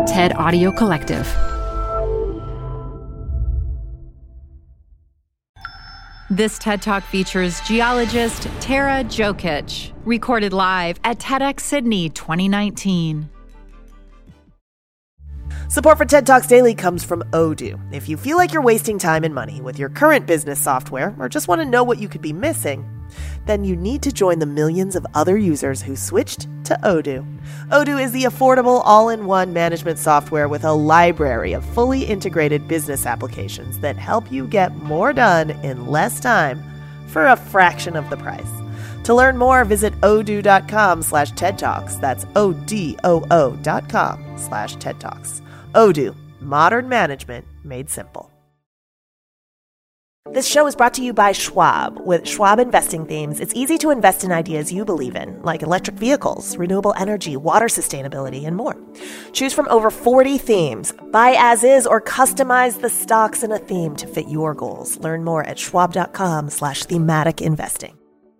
TED Audio Collective. This TED Talk features geologist Tara Jokic, recorded live at TEDx Sydney 2019. Support for TED Talks Daily comes from Odoo. If you feel like you're wasting time and money with your current business software or just want to know what you could be missing, then you need to join the millions of other users who switched to Odoo. Odoo is the affordable all-in-one management software with a library of fully integrated business applications that help you get more done in less time for a fraction of the price. To learn more, visit odoo.com/TED Talks. That's ODOO.com/TED Talks. Odoo, modern management made simple. This show is brought to you by Schwab. With Schwab investing themes, it's easy to invest in ideas you believe in, like electric vehicles, renewable energy, water sustainability, and more. Choose from over 40 themes. Buy as is or customize the stocks in a theme to fit your goals. Learn more at schwab.com/thematic investing.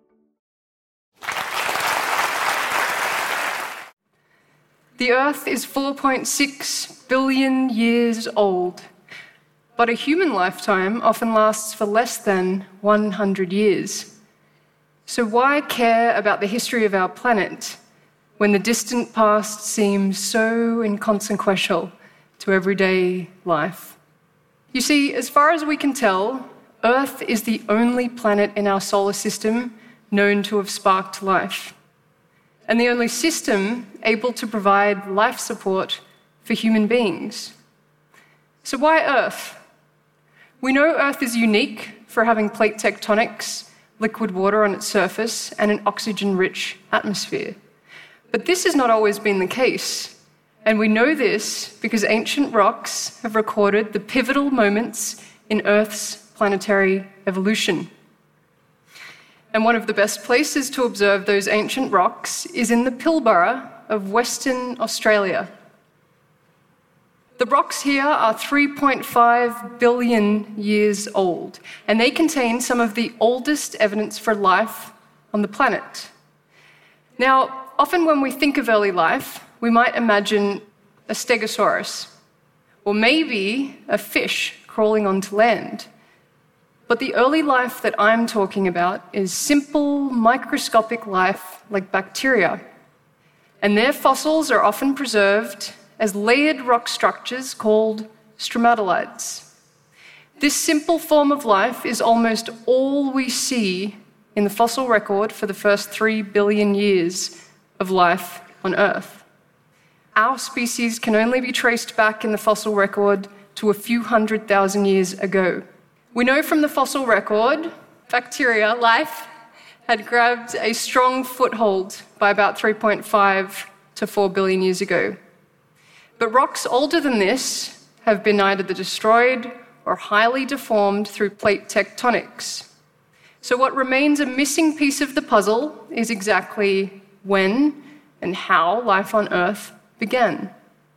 The Earth is 4.6 billion years old. But a human lifetime often lasts for less than 100 years. So why care about the history of our planet when the distant past seems so inconsequential to everyday life? You see, as far as we can tell, Earth is the only planet in our solar system known to have sparked life, and the only system able to provide life support for human beings. So why Earth? We know Earth is unique for having plate tectonics, liquid water on its surface, and an oxygen-rich atmosphere. But this has not always been the case. And we know this because ancient rocks have recorded the pivotal moments in Earth's planetary evolution. And one of the best places to observe those ancient rocks is in the Pilbara of Western Australia. The rocks here are 3.5 billion years old, and they contain some of the oldest evidence for life on the planet. Now, often when we think of early life, we might imagine a stegosaurus, or maybe a fish crawling onto land. But the early life that I'm talking about is simple, microscopic life like bacteria, and their fossils are often preserved as layered rock structures called stromatolites. This simple form of life is almost all we see in the fossil record for the first 3 billion years of life on Earth. Our species can only be traced back in the fossil record to a few 100,000 years ago. We know from the fossil record, bacteria, life, had grabbed a strong foothold by about 3.5 to 4 billion years ago. But rocks older than this have been either destroyed or highly deformed through plate tectonics. So what remains a missing piece of the puzzle is exactly when and how life on Earth began.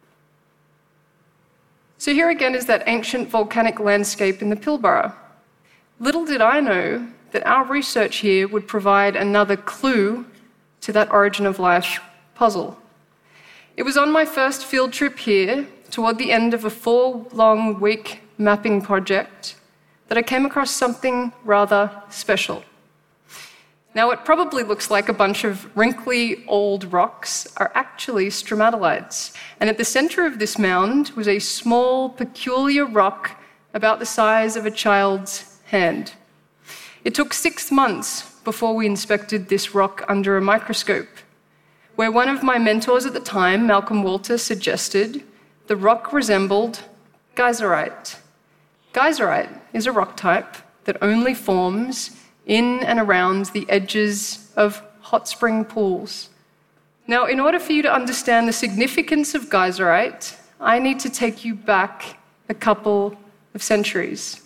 So here again is that ancient volcanic landscape in the Pilbara. Little did I know that our research here would provide another clue to that origin of life puzzle. It was on my first field trip here, toward the end of a 4-long-week mapping project, that I came across something rather special. Now, what probably looks like a bunch of wrinkly old rocks are actually stromatolites, and at the center of this mound was a small, peculiar rock about the size of a child's hand. It took 6 months before we inspected this rock under a microscope, where one of my mentors at the time, Malcolm Walter, suggested the rock resembled geyserite. Geyserite is a rock type that only forms in and around the edges of hot spring pools. Now, in order for you to understand the significance of geyserite, I need to take you back a couple of centuries.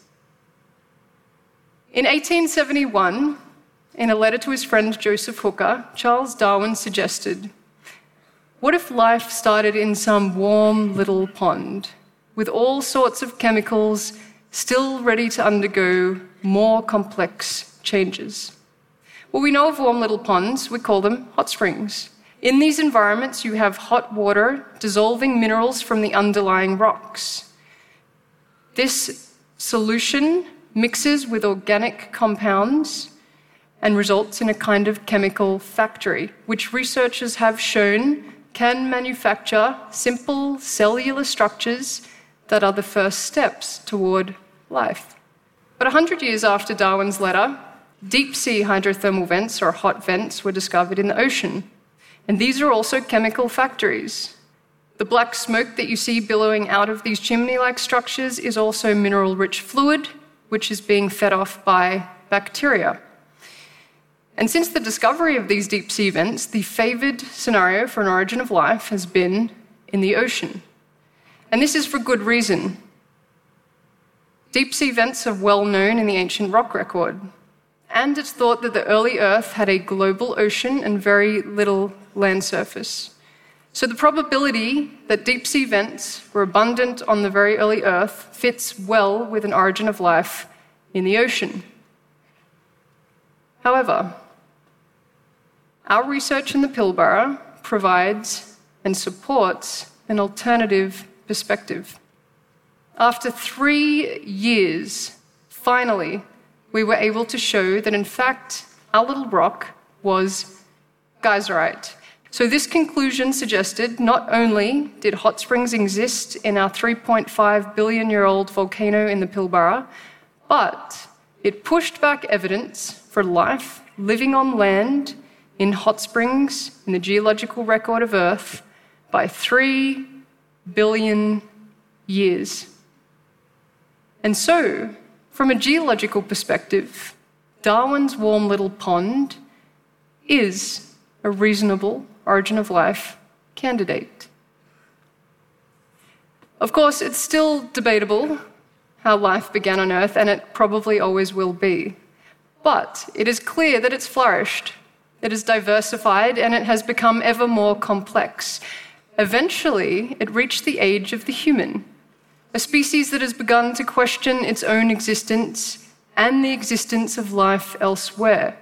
In 1871, in a letter to his friend Joseph Hooker, Charles Darwin suggested, what if life started in some warm little pond with all sorts of chemicals still ready to undergo more complex changes? Well, we know of warm little ponds, we call them hot springs. In these environments, you have hot water dissolving minerals from the underlying rocks. This solution mixes with organic compounds and results in a kind of chemical factory, which researchers have shown can manufacture simple cellular structures that are the first steps toward life. But 100 years after Darwin's letter, deep-sea hydrothermal vents, or hot vents, were discovered in the ocean. And these are also chemical factories. The black smoke that you see billowing out of these chimney-like structures is also mineral-rich fluid, which is being fed off by bacteria. And since the discovery of these deep-sea vents, the favored scenario for an origin of life has been in the ocean. And this is for good reason. Deep-sea vents are well known in the ancient rock record. And it's thought that the early Earth had a global ocean and very little land surface. So the probability that deep-sea vents were abundant on the very early Earth fits well with an origin of life in the ocean. However, our research in the Pilbara provides and supports an alternative perspective. After 3 years, finally, we were able to show that, in fact, our little rock was geyserite. So this conclusion suggested not only did hot springs exist in our 3.5 billion-year-old volcano in the Pilbara, but it pushed back evidence for life living on land in hot springs in the geological record of Earth by 3 billion years. And so, from a geological perspective, Darwin's warm little pond is a reasonable origin of life candidate. Of course, it's still debatable how life began on Earth, and it probably always will be. But it is clear that it's flourished, it has diversified, and it has become ever more complex. Eventually, it reached the age of the human, a species that has begun to question its own existence and the existence of life elsewhere.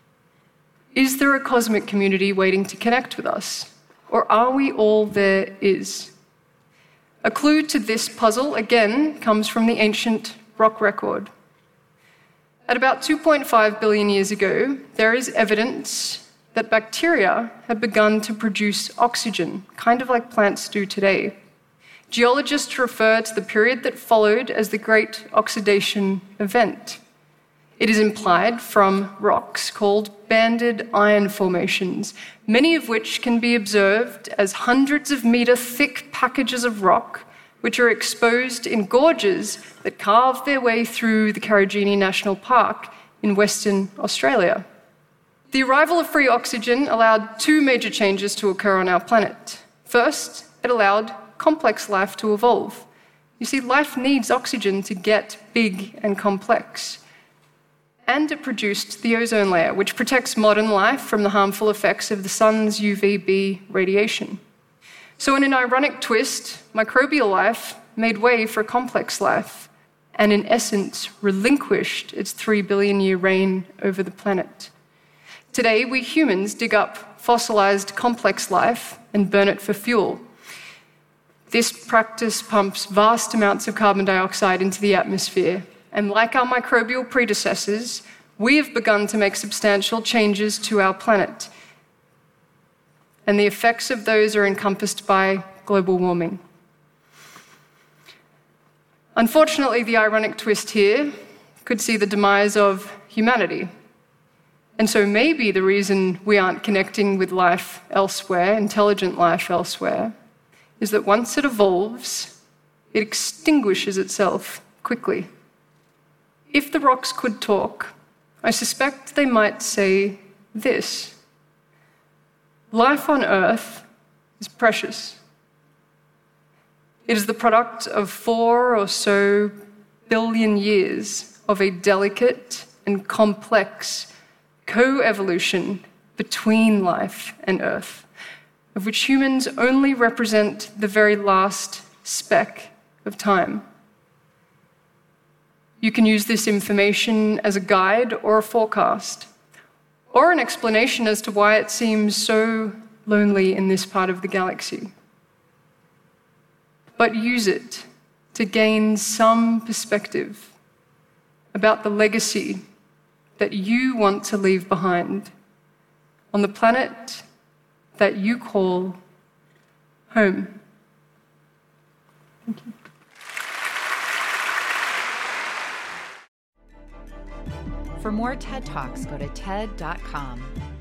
Is there a cosmic community waiting to connect with us? Or are we all there is? A clue to this puzzle, again, comes from the ancient rock record. At about 2.5 billion years ago, there is evidence that bacteria had begun to produce oxygen, kind of like plants do today. Geologists refer to the period that followed as the Great Oxidation Event. It is implied from rocks called banded iron formations, many of which can be observed as hundreds of meter thick packages of rock, which are exposed in gorges that carve their way through the Karijini National Park in Western Australia. The arrival of free oxygen allowed 2 major changes to occur on our planet. First, it allowed complex life to evolve. You see, life needs oxygen to get big and complex. And it produced the ozone layer, which protects modern life from the harmful effects of the sun's UVB radiation. So in an ironic twist, microbial life made way for complex life, and in essence relinquished its 3 billion-year reign over the planet. Today, we humans dig up fossilized complex life and burn it for fuel. This practice pumps vast amounts of carbon dioxide into the atmosphere, and like our microbial predecessors, we have begun to make substantial changes to our planet. And the effects of those are encompassed by global warming. Unfortunately, the ironic twist here could see the demise of humanity. And so maybe the reason we aren't connecting with life elsewhere, intelligent life elsewhere, is that once it evolves, it extinguishes itself quickly. If the rocks could talk, I suspect they might say this: life on Earth is precious. It is the product of 4 or so billion years of a delicate and complex co-evolution between life and Earth, of which humans only represent the very last speck of time. You can use this information as a guide or a forecast, or an explanation as to why it seems so lonely in this part of the galaxy. But use it to gain some perspective about the legacy that you want to leave behind on the planet that you call home. Thank you. For more TED Talks, go to TED.com.